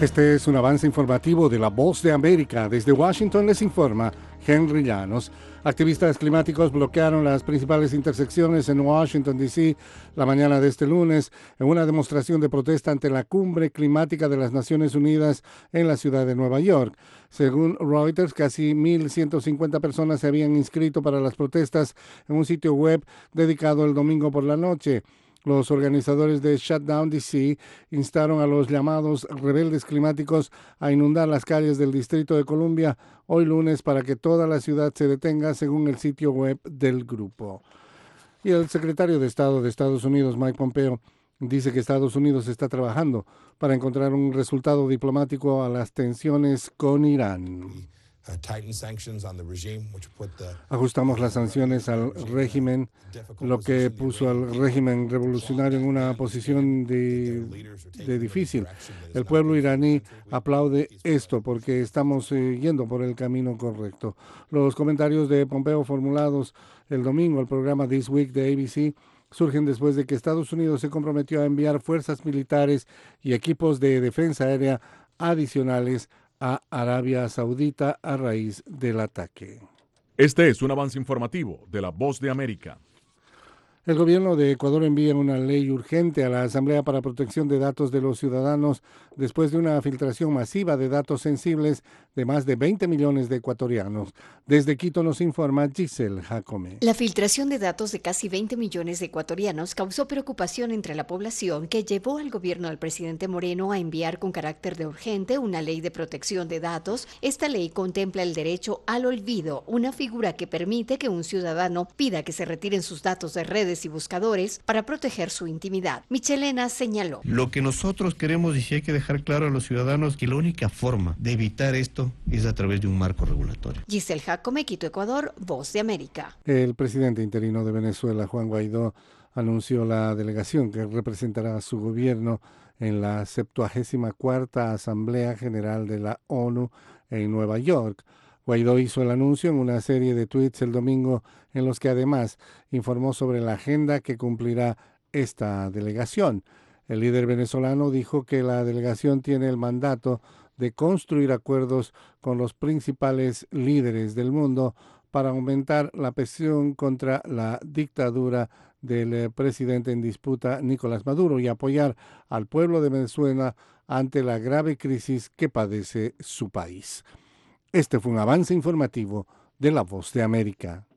Este es un avance informativo de La Voz de América. Desde Washington les informa Henry Llanos. Activistas climáticos bloquearon las principales intersecciones en Washington, D.C. la mañana de este lunes en una demostración de protesta ante la cumbre climática de las Naciones Unidas en la ciudad de Nueva York. Según Reuters, casi 1.150 personas se habían inscrito para las protestas en un sitio web dedicado el domingo por la noche. Los organizadores de Shutdown DC instaron a los llamados rebeldes climáticos a inundar las calles del Distrito de Columbia hoy lunes para que toda la ciudad se detenga, según el sitio web del grupo. Y el secretario de Estado de Estados Unidos, Mike Pompeo, dice que Estados Unidos está trabajando para encontrar un resultado diplomático a las tensiones con Irán. Ajustamos las sanciones al régimen, lo que puso al régimen revolucionario en una posición de difícil. El pueblo iraní aplaude esto porque estamos yendo por el camino correcto. Los comentarios de Pompeo formulados el domingo al programa This Week de ABC surgen después de que Estados Unidos se comprometió a enviar fuerzas militares y equipos de defensa aérea adicionales a Arabia Saudita a raíz del ataque. Este es un avance informativo de La Voz de América. El gobierno de Ecuador envía una ley urgente a la Asamblea para Protección de Datos de los Ciudadanos después de una filtración masiva de datos sensibles de más de 20 millones de ecuatorianos. Desde Quito nos informa Giselle Jacome. La filtración de datos de casi 20 millones de ecuatorianos causó preocupación entre la población, que llevó al gobierno del presidente Moreno a enviar con carácter de urgente una ley de protección de datos. Esta ley contempla el derecho al olvido, una figura que permite que un ciudadano pida que se retiren sus datos de redes y buscadores para proteger su intimidad. Michelena señaló: lo que nosotros queremos, y sí hay que dejar claro a los ciudadanos, que la única forma de evitar esto es a través de un marco regulatorio. Giselle Jacome, Quito, Ecuador, Voz de América. El presidente interino de Venezuela, Juan Guaidó, anunció la delegación que representará a su gobierno en la 74ª Asamblea General de la ONU en Nueva York. Guaidó hizo el anuncio en una serie de tweets el domingo en los que además informó sobre la agenda que cumplirá esta delegación. El líder venezolano dijo que la delegación tiene el mandato de construir acuerdos con los principales líderes del mundo para aumentar la presión contra la dictadura del presidente en disputa, Nicolás Maduro, y apoyar al pueblo de Venezuela ante la grave crisis que padece su país. Este fue un avance informativo de La Voz de América.